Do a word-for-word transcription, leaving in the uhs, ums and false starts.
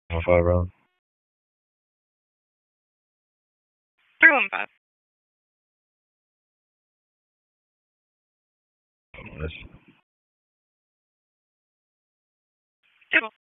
One five, bro. Three one five. Yes. Table.